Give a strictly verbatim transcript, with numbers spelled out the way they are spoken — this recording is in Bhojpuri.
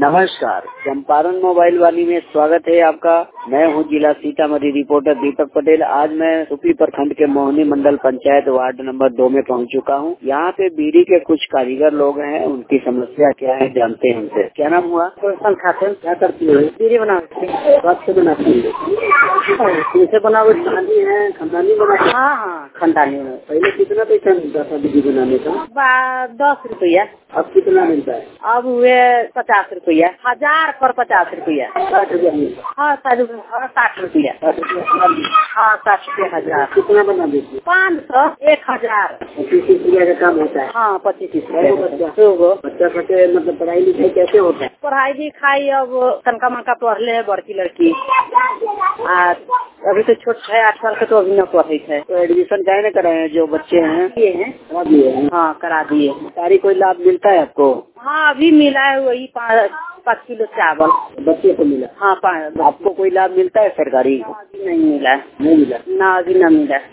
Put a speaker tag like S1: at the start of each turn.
S1: नमस्कार, चंपारण मोबाइल वाली में स्वागत है आपका। मैं हूं जिला सीतामढ़ी रिपोर्टर दीपक पटेल। आज मैं सुपी प्रखंड के मोहनी मंडल पंचायत वार्ड नंबर दो में पहुंच चुका हूं। यहाँ पे बीड़ी के कुछ कारीगर लोग हैं, उनकी समस्या क्या है जानते हैं उनसे। क्या नाम हुआ?
S2: खाते
S1: क्या करती है?
S2: बीड़ी बनाते
S1: से बनाती है? कैसे बनाओ? खानदानी है? खानदानी बनाती?
S2: हाँ हाँ खानदानी में।
S1: पहले कितना पैसा मिलता था बीड़ी बनाने का?
S2: दस रुपया।
S1: अब कितना मिलता है?
S2: अब हुए पचास रुपया। हजार पर पचास रुपया।
S1: साठ रुपया मिलता है?
S2: हाँ साठ रुपया। साठ रुपया। हाँ साठ रुपया हजार।
S1: कितना बना देती है?
S2: पाँच सौ एक हजार।
S1: पच्चीस रुपया का काम होता है?
S2: हाँ पच्चीस
S1: बच्चा बच्चा के मतलब पढ़ाई लिखाई कैसे होता है?
S2: पढ़ाई लिखाई अब तनका मनका पढ़ ले है बड़की लड़की। आ, अभी तो छोट है, आठ साल के, तो अभी न पढ़े है।
S1: तो एडमिशन काहे न कराए जो बच्चे हैं?
S2: ये है
S1: करा दिए हैं?
S2: हाँ करा दिए।
S1: सारी कोई लाभ मिलता है आपको?
S2: हाँ अभी मिला है वही पाँच पाँच किलो चावल
S1: बच्चे को मिला?
S2: हाँ पाँच।
S1: आपको कोई लाभ मिलता है सरकारी?
S2: अभी नहीं मिला।
S1: नहीं मिला?
S2: ना अभी न मिला।